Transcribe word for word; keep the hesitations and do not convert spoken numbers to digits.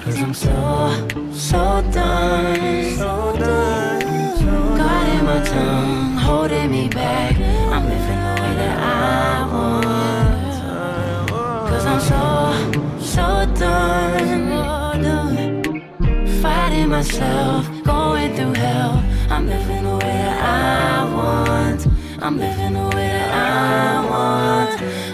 Cause I'm so, so done, so done. God in my tongue, holding me back. I'm living the way that I want. Cause I'm so, so done, fighting myself, going through hell. I'm living the way that I want. I'm living the way that I want.